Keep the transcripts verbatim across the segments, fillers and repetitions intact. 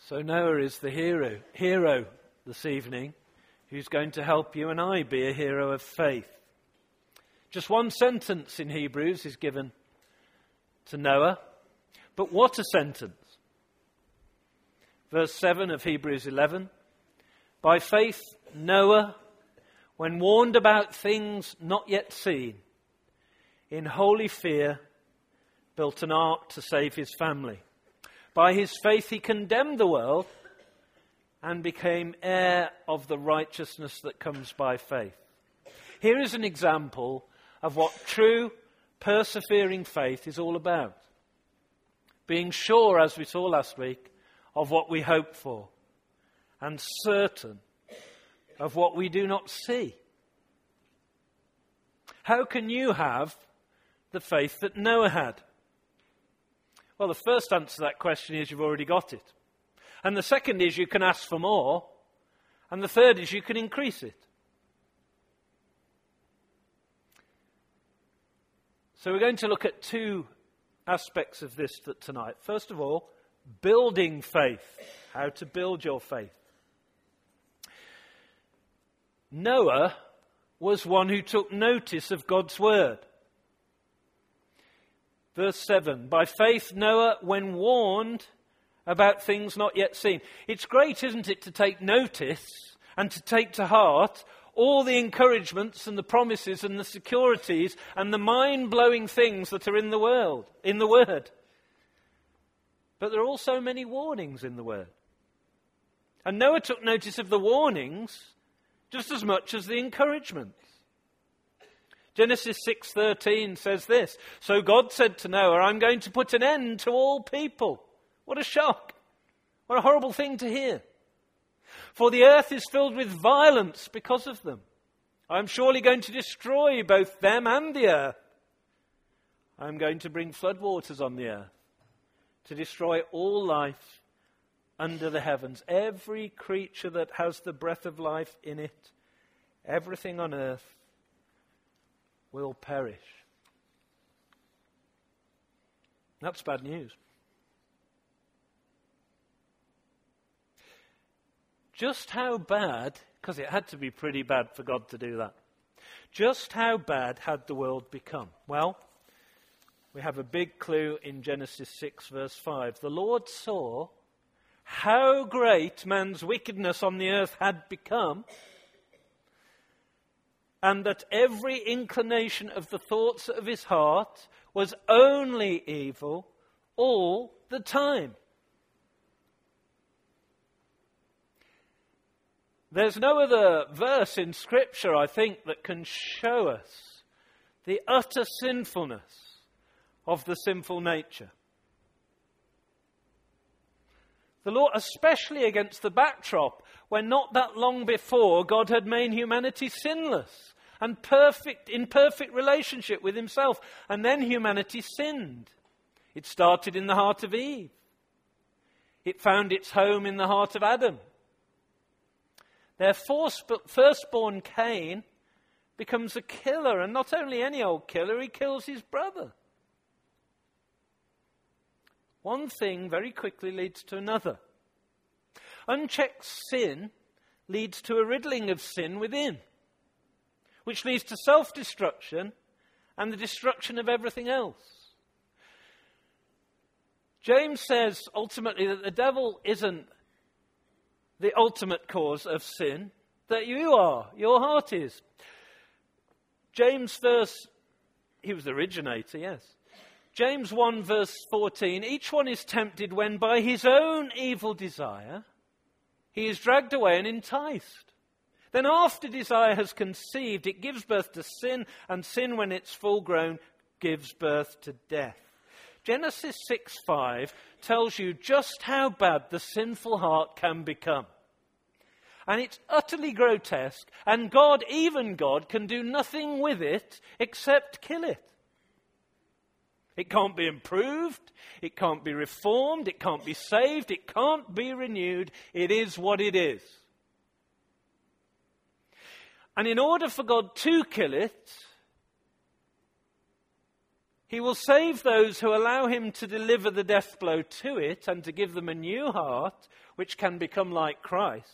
So Noah is the hero, hero this evening, who's going to help you and I be a hero of faith. Just one sentence in Hebrews is given to Noah, but what a sentence. Verse seven of Hebrews eleven, by faith Noah, when warned about things not yet seen, in holy fear built an ark to save his family. By his faith he condemned the world and became heir of the righteousness that comes by faith. Here is an example of what true, persevering faith is all about. Being sure, as we saw last week, of what we hope for, and certain of what we do not see. How can you have the faith that Noah had? Well, the first answer to that question is you've already got it. And the second is you can ask for more. And the third is you can increase it. So we're going to look at two aspects of this tonight. First of all, building faith. How to build your faith. Noah was one who took notice of God's word. Verse seven, by faith Noah, when warned about things not yet seen. It's great, isn't it, to take notice and to take to heart all the encouragements and the promises and the securities and the mind-blowing things that are in the world, in the Word. But there are also many warnings in the Word. And Noah took notice of the warnings just as much as the encouragements. Genesis six thirteen says this, so God said to Noah, I'm going to put an end to all people. What a shock. What a horrible thing to hear. For the earth is filled with violence because of them. I'm surely going to destroy both them and the earth. I'm going to bring floodwaters on the earth to destroy all life under the heavens. Every creature that has the breath of life in it, everything on earth will perish. That's bad news. Just how bad, because it had to be pretty bad for God to do that, just how bad had the world become? Well, we have a big clue in Genesis six verse five. The Lord saw how great man's wickedness on the earth had become, and that every inclination of the thoughts of his heart was only evil all the time. There's no other verse in Scripture, I think, that can show us the utter sinfulness of the sinful nature. The Lord, especially against the backdrop when not that long before God had made humanity sinless and perfect, in perfect relationship with himself. And then humanity sinned. It started in the heart of Eve. It found its home in the heart of Adam. Their firstborn Cain becomes a killer, and not only any old killer, he kills his brother. One thing very quickly leads to another. Unchecked sin leads to a riddling of sin within, which leads to self-destruction and the destruction of everything else. James says ultimately that the devil isn't the ultimate cause of sin, that you are, your heart is. James verse, he was the originator, yes. James one verse fourteen, each one is tempted when by his own evil desire he is dragged away and enticed. Then after desire has conceived, it gives birth to sin, and sin when it's full grown gives birth to death. Genesis six five tells you just how bad the sinful heart can become. And it's utterly grotesque, and God, even God, can do nothing with it except kill it. It can't be improved, it can't be reformed, it can't be saved, it can't be renewed. It is what it is. And in order for God to kill it, He will save those who allow him to deliver the death blow to it and to give them a new heart, which can become like Christ.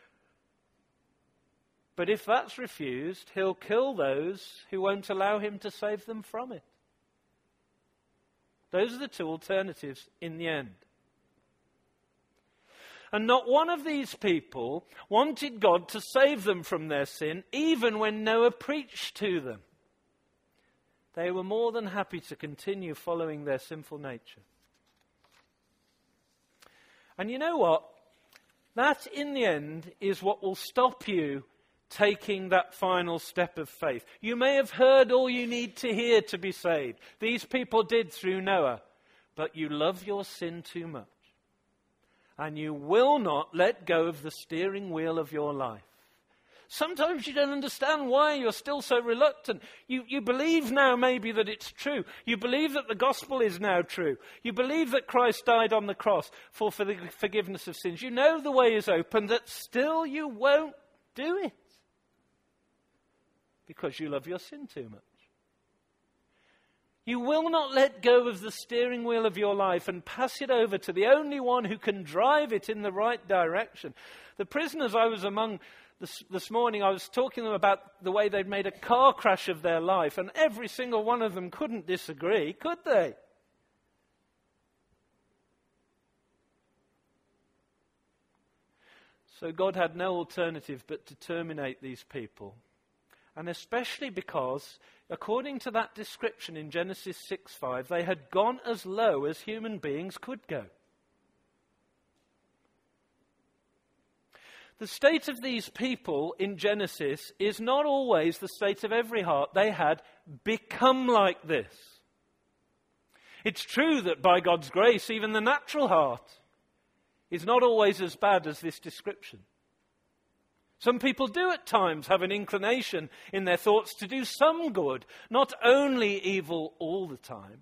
But if that's refused, he'll kill those who won't allow him to save them from it. Those are the two alternatives in the end. And not one of these people wanted God to save them from their sin, even when Noah preached to them. They were more than happy to continue following their sinful nature. And you know what? That, in the end, is what will stop you taking that final step of faith. You may have heard all you need to hear to be saved. These people did through Noah. But you love your sin too much. And you will not let go of the steering wheel of your life. Sometimes you don't understand why you're still so reluctant. You, you believe now maybe that it's true. You believe that the gospel is now true. You believe that Christ died on the cross for, for the forgiveness of sins. You know the way is open, that still you won't do it. Because you love your sin too much. You will not let go of the steering wheel of your life and pass it over to the only one who can drive it in the right direction. The prisoners I was among this, this morning, I was talking to them about the way they'd made a car crash of their life, and every single one of them couldn't disagree, could they? So God had no alternative but to terminate these people. And especially because, according to that description in Genesis six five, they had gone as low as human beings could go. The state of these people in Genesis is not always the state of every heart. They had become like this. It's true that by God's grace, even the natural heart is not always as bad as this description. Some people do at times have an inclination in their thoughts to do some good, not only evil all the time.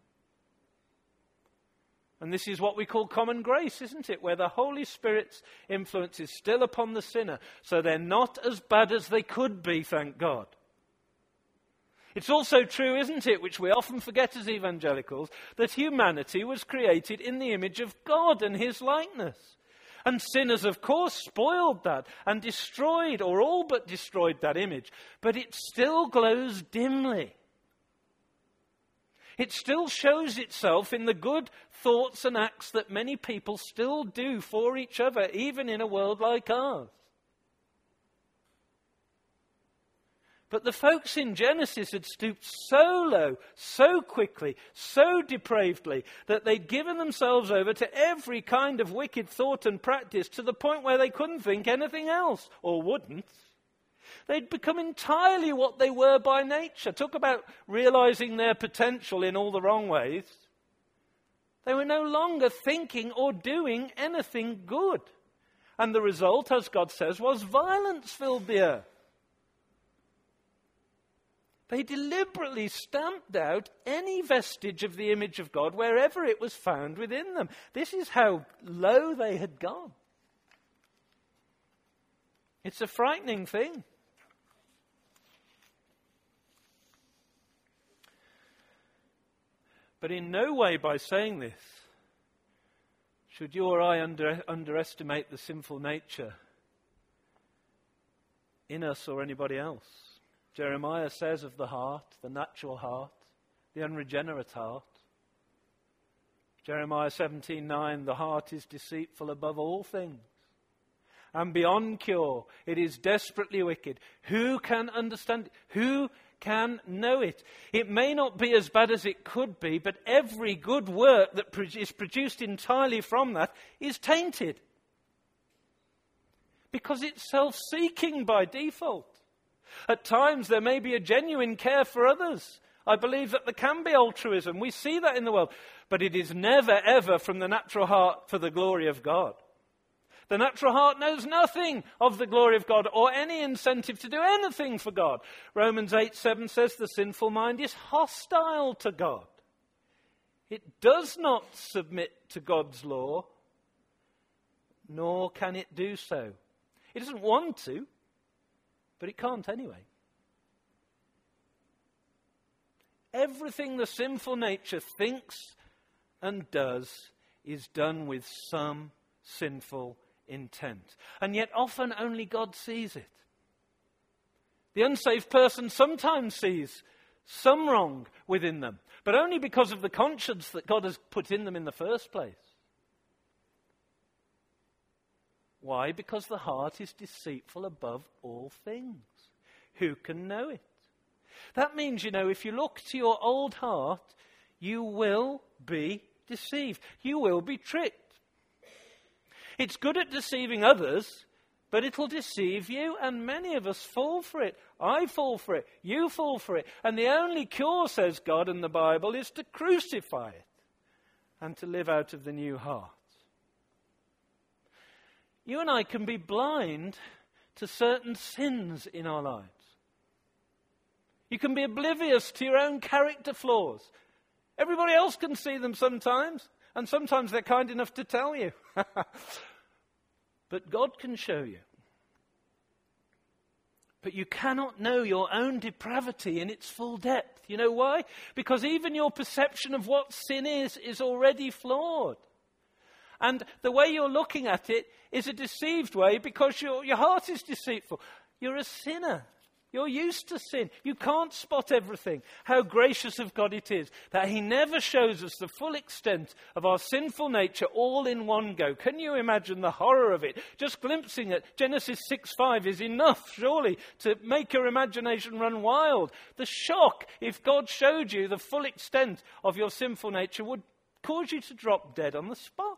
And this is what we call common grace, isn't it? Where the Holy Spirit's influence is still upon the sinner, so they're not as bad as they could be, thank God. It's also true, isn't it, which we often forget as evangelicals, that humanity was created in the image of God and his likeness. And sin has, of course, spoiled that and destroyed, or all but destroyed, that image. But it still glows dimly. It still shows itself in the good thoughts and acts that many people still do for each other, even in a world like ours. But the folks in Genesis had stooped so low, so quickly, so depravedly, that they'd given themselves over to every kind of wicked thought and practice to the point where they couldn't think anything else, or wouldn't. They'd become entirely what they were by nature. Talk about realizing their potential in all the wrong ways. They were no longer thinking or doing anything good. And the result, as God says, was violence filled the earth. They deliberately stamped out any vestige of the image of God wherever it was found within them. This is how low they had gone. It's a frightening thing. But in no way by saying this should you or I under, underestimate the sinful nature in us or anybody else. Jeremiah says of the heart, the natural heart, the unregenerate heart. Jeremiah seventeen nine, the heart is deceitful above all things and beyond cure. It is desperately wicked. Who can understand it? Who can know it? It may not be as bad as it could be, but every good work that is produced entirely from that is tainted. Because it's self-seeking by default. At times there may be a genuine care for others. I believe that there can be altruism. We see that in the world. But it is never, ever from the natural heart for the glory of God. The natural heart knows nothing of the glory of God or any incentive to do anything for God. Romans eight seven says the sinful mind is hostile to God. It does not submit to God's law, nor can it do so. It doesn't want to. But it can't anyway. everything the sinful nature thinks and does is done with some sinful intent. And yet often only God sees it. The unsaved person sometimes sees some wrong within them, but only because of the conscience that God has put in them in the first place. Why? Because the heart is deceitful above all things. Who can know it? That means, you know, if you look to your old heart, you will be deceived. You will be tricked. It's good at deceiving others, but it'll deceive you, and many of us fall for it. I fall for it. You fall for it. And the only cure, says God in the Bible, is to crucify it and to live out of the new heart. You and I can be blind to certain sins in our lives. You can be oblivious to your own character flaws. Everybody else can see them sometimes, and sometimes they're kind enough to tell you. But God can show you. But you cannot know your own depravity in its full depth. You know why? Because even your perception of what sin is is already flawed. And the way you're looking at it is a deceived way because your, your heart is deceitful. You're a sinner. You're used to sin. You can't spot everything. How gracious of God it is that He never shows us the full extent of our sinful nature all in one go. Can you imagine the horror of it? Just glimpsing at Genesis six five is enough, surely, to make your imagination run wild. The shock, if God showed you the full extent of your sinful nature, would cause you to drop dead on the spot.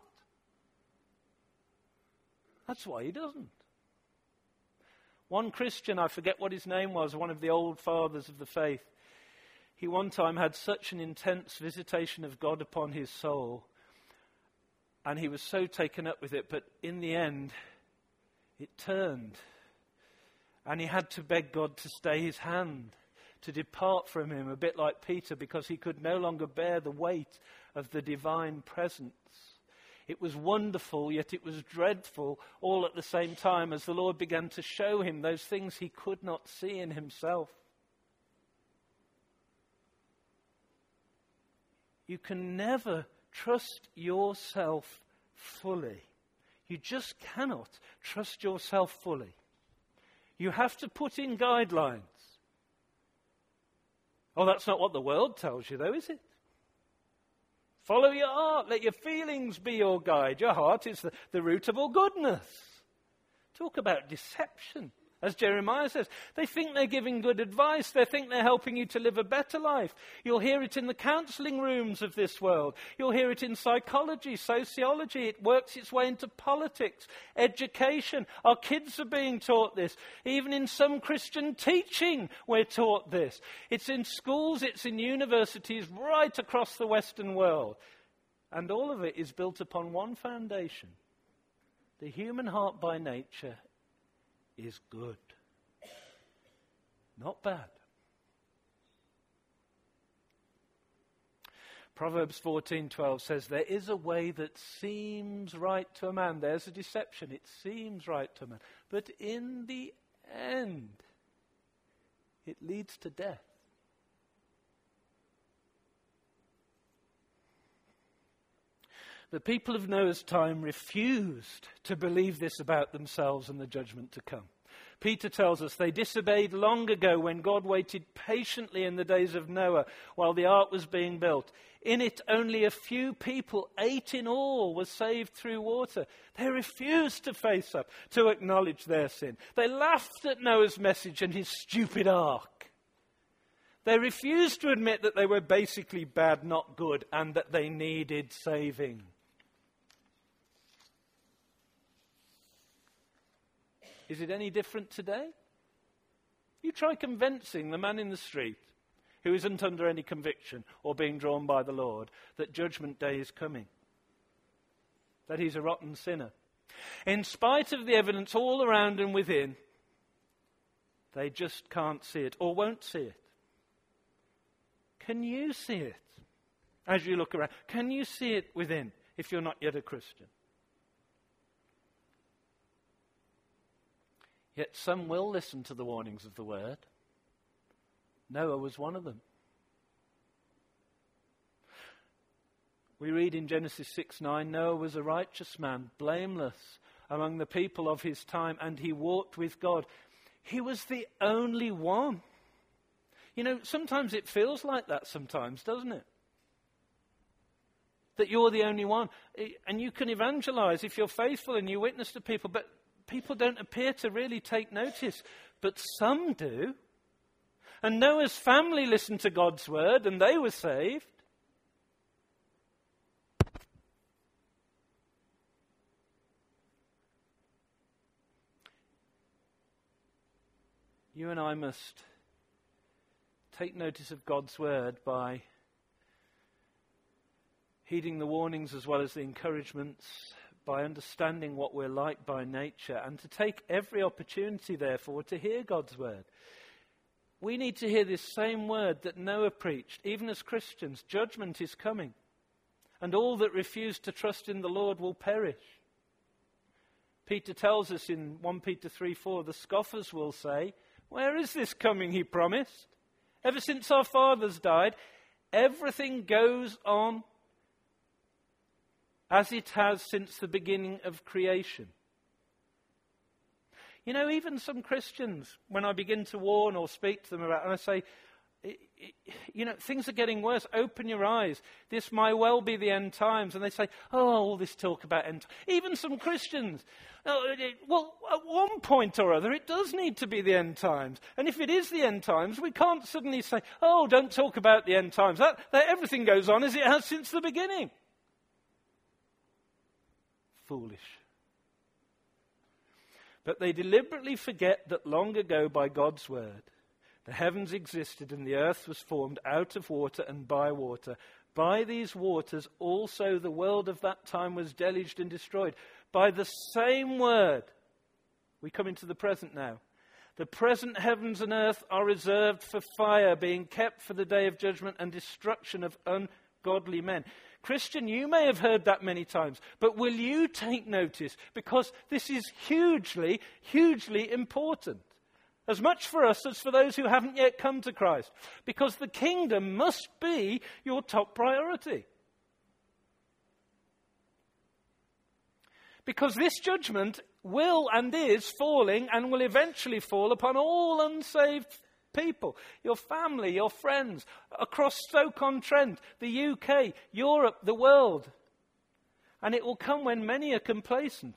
That's why He doesn't. One Christian, I forget what his name was, one of the old fathers of the faith, he one time had such an intense visitation of God upon his soul, and he was so taken up with it, but in the end, it turned, and he had to beg God to stay his hand, to depart from him, a bit like Peter, because he could no longer bear the weight of the divine presence. It was wonderful, yet it was dreadful all at the same time as the Lord began to show him those things he could not see in himself. You can never trust yourself fully. You just cannot trust yourself fully. You have to put in guidelines. Oh, that's not what the world tells you, though, is it? Follow your heart. Let your feelings be your guide. Your heart is the, the root of all goodness. Talk about deception. As Jeremiah says, they think they're giving good advice. They think they're helping you to live a better life. You'll hear it in the counseling rooms of this world. You'll hear it in psychology, sociology. It works its way into politics, education. Our kids are being taught this. Even in some Christian teaching, we're taught this. It's in schools, it's in universities right across the Western world. And all of it is built upon one foundation. The human heart by nature is good, not bad. Proverbs fourteen twelve says, there is a way that seems right to a man. There's a deception. It seems right to a man. But in the end, it leads to death. The people of Noah's time refused to believe this about themselves and the judgment to come. Peter tells us they disobeyed long ago when God waited patiently in the days of Noah while the ark was being built. In it, only a few people, eight in all, were saved through water. They refused to face up, to acknowledge their sin. They laughed at Noah's message and his stupid ark. They refused to admit that they were basically bad, not good, and that they needed saving. Is it any different today? You try convincing the man in the street who isn't under any conviction or being drawn by the Lord that judgment day is coming, that he's a rotten sinner. In spite of the evidence all around and within, they just can't see it or won't see it. Can you see it as you look around? Can you see it within if you're not yet a Christian? Yet some will listen to the warnings of the word. Noah was one of them. We read in Genesis six nine, Noah was a righteous man, blameless among the people of his time, and he walked with God. He was the only one. You know, sometimes it feels like that sometimes, doesn't it? That you're the only one. And you can evangelize if you're faithful and you witness to people, but people don't appear to really take notice. But some do. And Noah's family listened to God's word and they were saved. You and I must take notice of God's word by heeding the warnings as well as the encouragements, by understanding what we're like by nature, and to take every opportunity, therefore, to hear God's word. We need to hear this same word that Noah preached. Even as Christians, judgment is coming, and all that refuse to trust in the Lord will perish. Peter tells us in First Peter three four, the scoffers will say, "Where is this coming he promised? Ever since our fathers died, everything goes on as it has since the beginning of creation." You know, even some Christians, when I begin to warn or speak to them about, and I say, you know, things are getting worse. Open your eyes. This might well be the end times. And they say, oh, all this talk about end times. Even some Christians, oh, it, well, at one point or other, it does need to be the end times. And if it is the end times, we can't suddenly say, oh, don't talk about the end times. That, that everything goes on as it has since the beginning. Foolish. But they deliberately forget that long ago by God's word, the heavens existed and the earth was formed out of water and by water. By these waters also the world of that time was deluged and destroyed. By the same word, we come into the present now. The present heavens and earth are reserved for fire, being kept for the day of judgment and destruction of ungodly men. Christian, you may have heard that many times, but will you take notice? Because this is hugely, hugely important. As much for us as for those who haven't yet come to Christ. Because the kingdom must be your top priority. Because this judgment will and is falling and will eventually fall upon all unsaved people. Your family, your friends, across Stoke-on-Trent, the U K, Europe, the world. And it will come when many are complacent.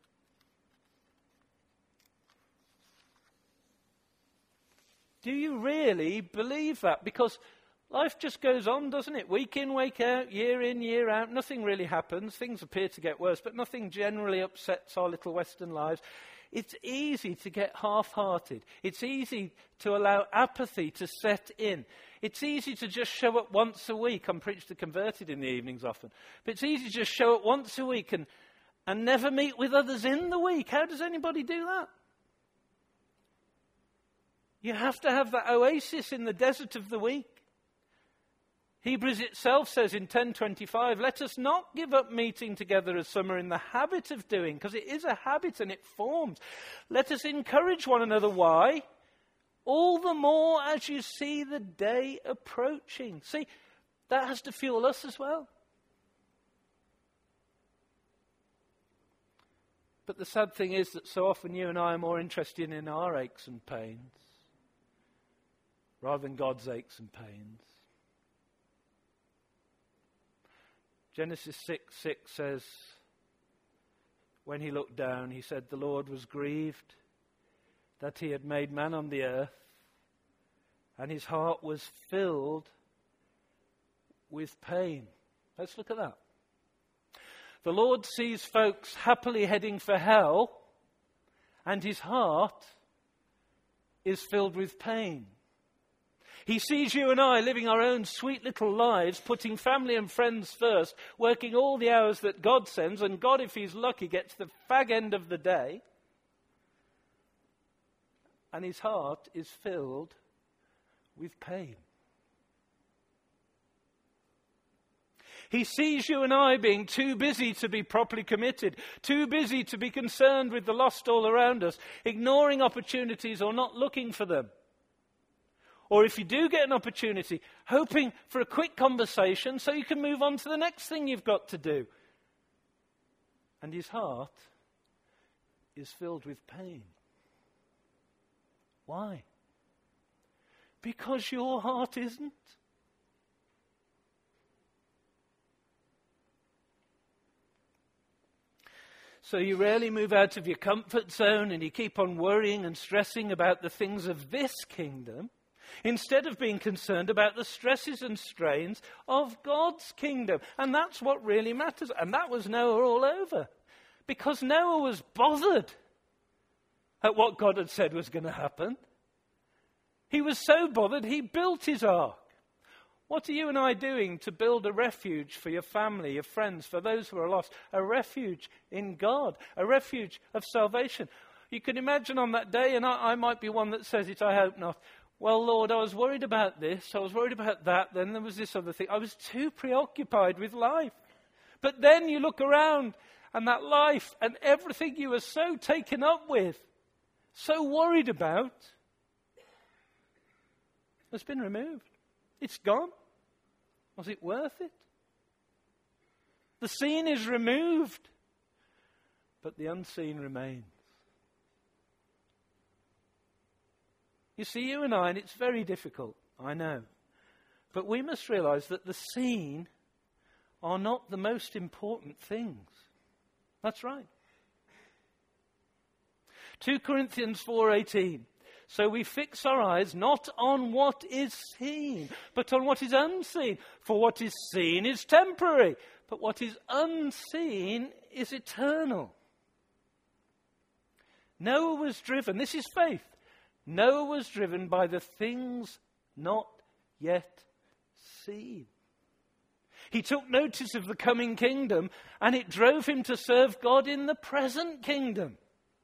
Do you really believe that? Because life just goes on, doesn't it? Week in, week out, year in, year out. Nothing really happens. Things appear to get worse, but nothing generally upsets our little Western lives. It's easy to get half-hearted. It's easy to allow apathy to set in. It's easy to just show up once a week. I'm preached to converted in the evenings often. But it's easy to just show up once a week and, and never meet with others in the week. How does anybody do that? You have to have that oasis in the desert of the week. Hebrews itself says in ten twenty-five, let us not give up meeting together as some are in the habit of doing, because it is a habit and it forms. Let us encourage one another. Why? All the more as you see the day approaching. See, that has to fuel us as well. But the sad thing is that so often you and I are more interested in our aches and pains rather than God's aches and pains. Genesis six six says, when he looked down, he said, the Lord was grieved that he had made man on the earth, and his heart was filled with pain. Let's look at that. The Lord sees folks happily heading for hell, and his heart is filled with pain. He sees you and I living our own sweet little lives, putting family and friends first, working all the hours that God sends, and God, if he's lucky, gets the fag end of the day. And his heart is filled with pain. He sees you and I being too busy to be properly committed, too busy to be concerned with the lost all around us, ignoring opportunities or not looking for them. Or if you do get an opportunity, hoping for a quick conversation so you can move on to the next thing you've got to do. And his heart is filled with pain. Why? Because your heart isn't. So you rarely move out of your comfort zone and you keep on worrying and stressing about the things of this kingdom, instead of being concerned about the stresses and strains of God's kingdom. And that's what really matters. And that was Noah all over. Because Noah was bothered at what God had said was going to happen. He was so bothered, he built his ark. What are you and I doing to build a refuge for your family, your friends, for those who are lost? A refuge in God, a refuge of salvation. You can imagine on that day, and I, I might be one that says it, I hope not. Well, Lord, I was worried about this, I was worried about that, then there was this other thing. I was too preoccupied with life. But then you look around, and that life and everything you were so taken up with, so worried about, has been removed. It's gone. Was it worth it? The seen is removed, but the unseen remains. You see, you and I, and it's very difficult, I know, but we must realize that the seen are not the most important things. That's right. Second Corinthians four eighteen. So we fix our eyes not on what is seen, but on what is unseen. For what is seen is temporary, but what is unseen is eternal. Noah was driven, this is faith, Noah was driven by the things not yet seen. He took notice of the coming kingdom, and it drove him to serve God in the present kingdom.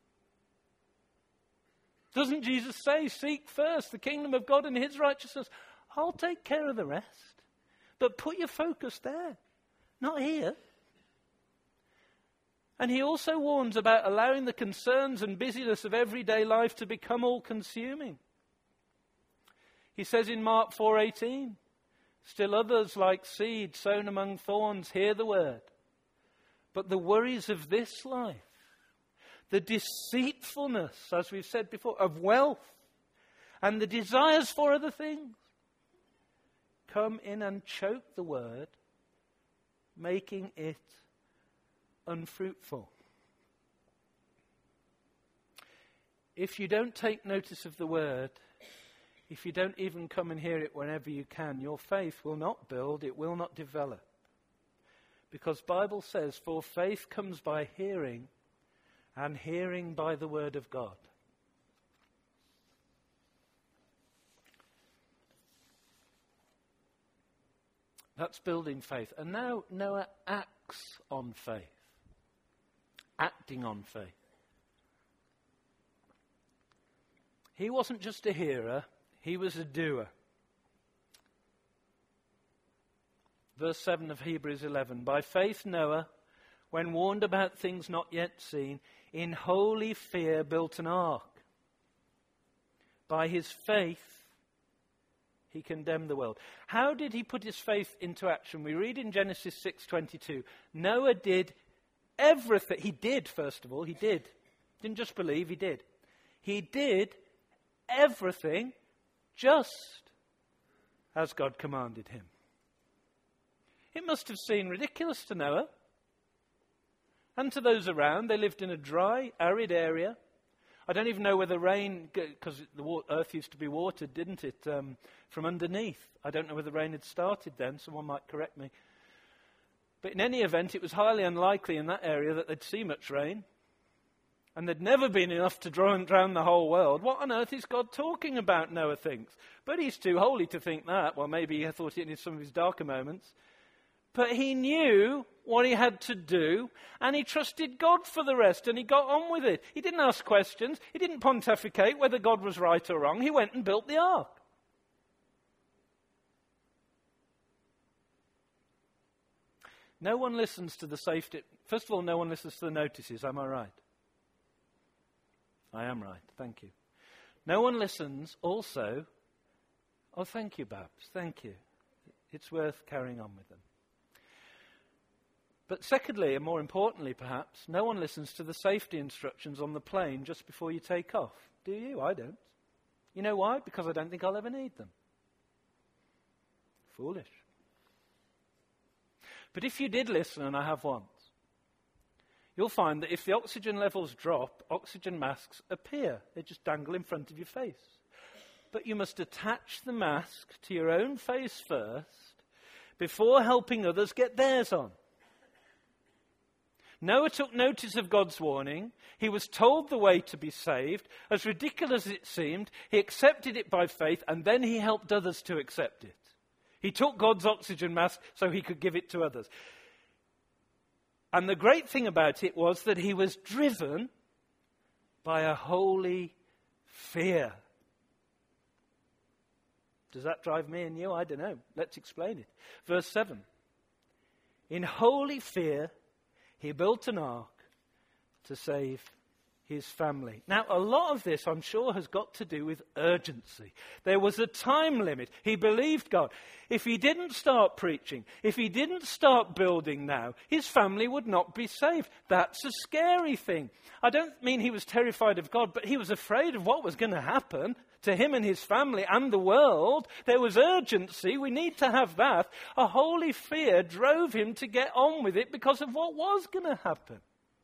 Doesn't Jesus say, seek first the kingdom of God and his righteousness? I'll take care of the rest. But put your focus there, not here. And he also warns about allowing the concerns and busyness of everyday life to become all-consuming. He says in Mark four eighteen, still others like seed sown among thorns hear the word, but the worries of this life, the deceitfulness, as we've said before, of wealth and the desires for other things come in and choke the word, making it unfruitful. If you don't take notice of the word, if you don't even come and hear it whenever you can, your faith will not build, it will not develop. Because the Bible says, for faith comes by hearing, and hearing by the word of God. That's building faith. And now Noah acts on faith. Acting on faith. He wasn't just a hearer, he was a doer. Verse seven of Hebrews eleven. By faith Noah, when warned about things not yet seen, in holy fear built an ark. By his faith, he condemned the world. How did he put his faith into action? We read in Genesis six twenty-two. Noah did everything. He did, first of all, he did. Didn't just believe, he did. He did everything just as God commanded him. It must have seemed ridiculous to Noah. And to those around. They lived in a dry, arid area. I don't even know whether rain, because the earth used to be watered, didn't it, um, from underneath. I don't know whether rain had started then. Someone might correct me. But in any event, it was highly unlikely in that area that they'd see much rain. And there'd never been enough to drown, drown the whole world. What on earth is God talking about, Noah thinks? But he's too holy to think that. Well, maybe he thought it in some of his darker moments. But he knew what he had to do, and he trusted God for the rest, and he got on with it. He didn't ask questions. He didn't pontificate whether God was right or wrong. He went and built the ark. No one listens to the safety. First of all, no one listens to the notices. Am I right? I am right. Thank you. No one listens also Oh, thank you, Babs. Thank you. It's worth carrying on with them. But secondly, and more importantly perhaps, no one listens to the safety instructions on the plane just before you take off. Do you? I don't. You know why? Because I don't think I'll ever need them. Foolish. But if you did listen, and I have once, you'll find that if the oxygen levels drop, oxygen masks appear. They just dangle in front of your face. But you must attach the mask to your own face first before helping others get theirs on. Noah took notice of God's warning. He was told the way to be saved. As ridiculous as it seemed, he accepted it by faith, and then he helped others to accept it. He took God's oxygen mask so he could give it to others. And the great thing about it was that he was driven by a holy fear. Does that drive me and you? I don't know. Let's explain it. Verse seven. In holy fear, he built an ark to save his family. Now, a lot of this, I'm sure, has got to do with urgency. There was a time limit. He believed God. If he didn't start preaching, if he didn't start building now, his family would not be saved. That's a scary thing. I don't mean he was terrified of God, but he was afraid of what was going to happen to him and his family and the world. There was urgency. We need to have that. A holy fear drove him to get on with it because of what was going to happen.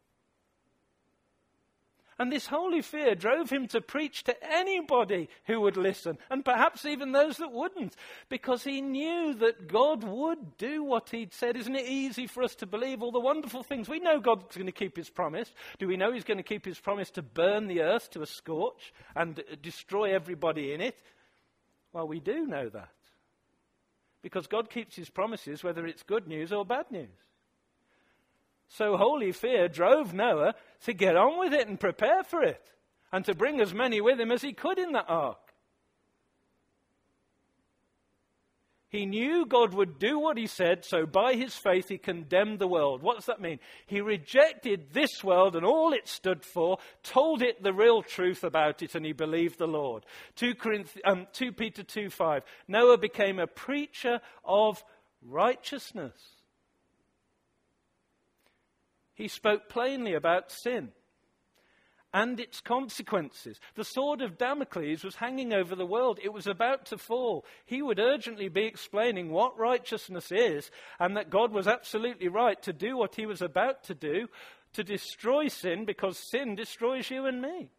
And this holy fear drove him to preach to anybody who would listen, and perhaps even those that wouldn't, because he knew that God would do what he'd said. Isn't it easy for us to believe all the wonderful things? We know God's going to keep his promise. Do we know he's going to keep his promise to burn the earth to a scorch and destroy everybody in it? Well, we do know that, because God keeps his promises whether it's good news or bad news. So holy fear drove Noah to get on with it and prepare for it, and to bring as many with him as he could in that ark. He knew God would do what he said, so by his faith he condemned the world. What does that mean? He rejected this world and all it stood for, told it the real truth about it, and he believed the Lord. two Peter two five, Noah became a preacher of righteousness. He spoke plainly about sin and its consequences. The sword of Damocles was hanging over the world. It was about to fall. He would urgently be explaining what righteousness is, and that God was absolutely right to do what he was about to do, to destroy sin, because sin destroys you and me.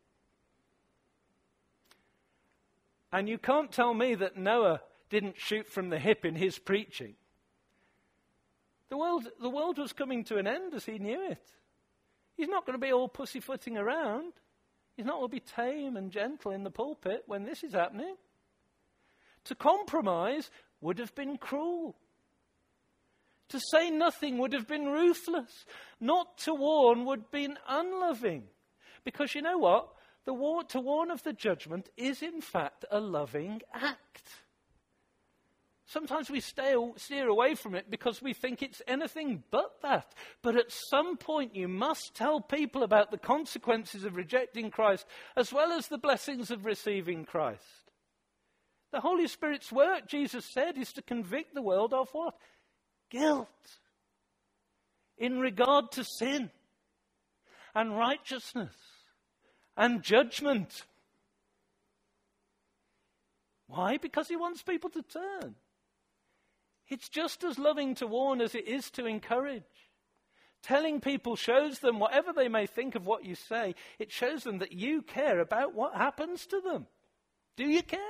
And you can't tell me that Noah didn't shoot from the hip in his preaching. The world, the world was coming to an end as he knew it. He's not going to be all pussyfooting around. He's not going to be tame and gentle in the pulpit when this is happening. To compromise would have been cruel. To say nothing would have been ruthless. Not to warn would have been unloving. Because you know what? The war, to warn of the judgment is in fact a loving act. Sometimes we stay, steer away from it because we think it's anything but that. But at some point you must tell people about the consequences of rejecting Christ as well as the blessings of receiving Christ. The Holy Spirit's work, Jesus said, is to convict the world of what? Guilt. In regard to sin and righteousness and judgment. Why? Because he wants people to turn. It's just as loving to warn as it is to encourage. Telling people shows them, whatever they may think of what you say, it shows them that you care about what happens to them. Do you care?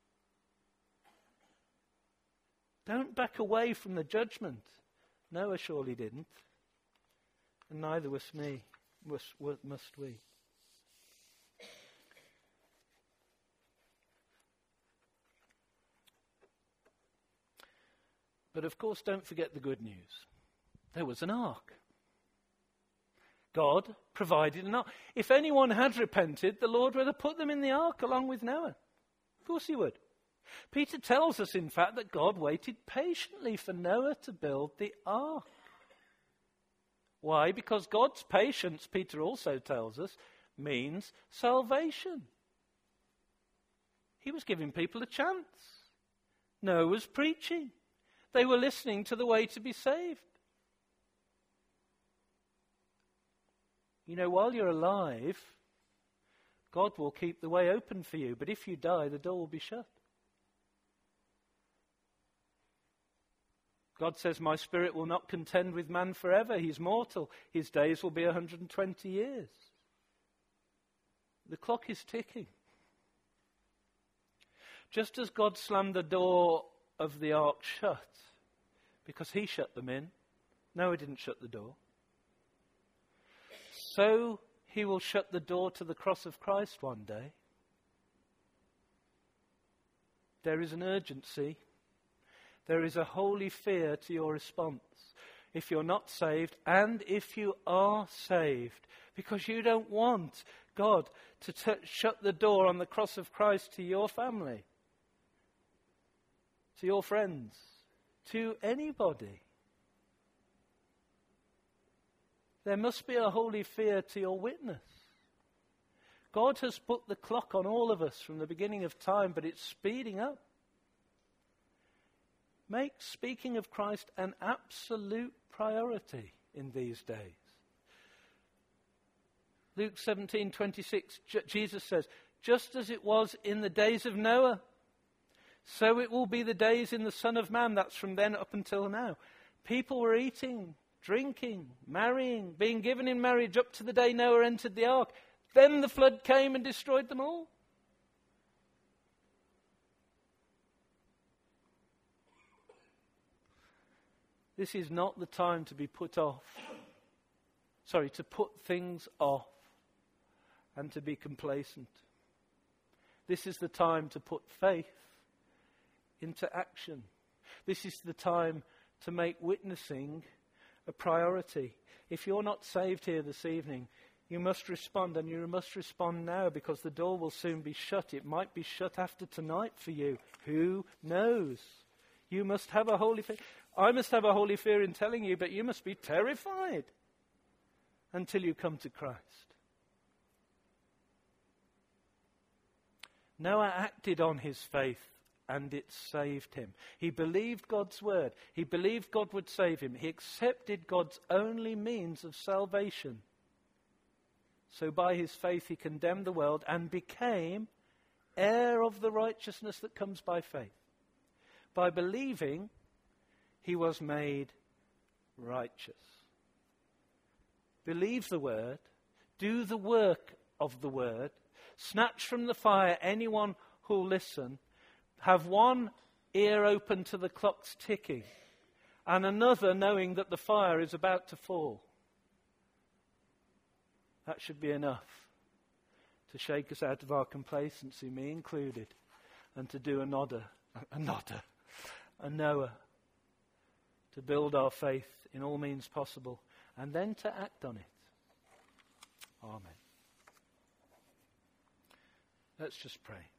Don't back away from the judgment. Noah surely didn't. And neither was me, must, must we. But of course, don't forget the good news. There was an ark. God provided an ark. If anyone had repented, the Lord would have put them in the ark along with Noah. Of course he would. Peter tells us, in fact, that God waited patiently for Noah to build the ark. Why? Because God's patience, Peter also tells us, means salvation. He was giving people a chance. Noah was preaching. They were listening to the way to be saved. You know, while you're alive, God will keep the way open for you. But if you die, the door will be shut. God says, my spirit will not contend with man forever. He's mortal. His days will be one hundred twenty years. The clock is ticking. Just as God slammed the door of the ark shut, because he shut them in, Noah didn't shut the door, so he will shut the door to the cross of Christ one day. There is an urgency. There is a holy fear to your response if you're not saved, and if you are saved, because you don't want God to t- shut the door on the cross of Christ to your family, to your friends, to anybody. There must be a holy fear to your witness. God has put the clock on all of us from the beginning of time, but it's speeding up. Make speaking of Christ an absolute priority in these days. Luke seventeen twenty-six, J- Jesus says, just as it was in the days of Noah, so it will be the days in the Son of Man. That's from then up until now. People were eating, drinking, marrying, being given in marriage up to the day Noah entered the ark. Then the flood came and destroyed them all. This is not the time to be put off. Sorry, to put things off and to be complacent. This is the time to put faith into action. This is the time to make witnessing a priority. If you're not saved here this evening, you must respond, and you must respond now, because the door will soon be shut. It might be shut after tonight for you. Who knows? You must have a holy fear. I must have a holy fear in telling you, but you must be terrified until you come to Christ. Noah acted on his faith, and it saved him. He believed God's word. He believed God would save him. He accepted God's only means of salvation. So by his faith he condemned the world and became heir of the righteousness that comes by faith. By believing, he was made righteous. Believe the word, do the work of the word, snatch from the fire anyone who'll listen, have one ear open to the clock's ticking, and another knowing that the fire is about to fall. That should be enough to shake us out of our complacency, me included, and to do a nodder, a nodder, a Noah, to build our faith in all means possible, and then to act on it. Amen. Let's just pray.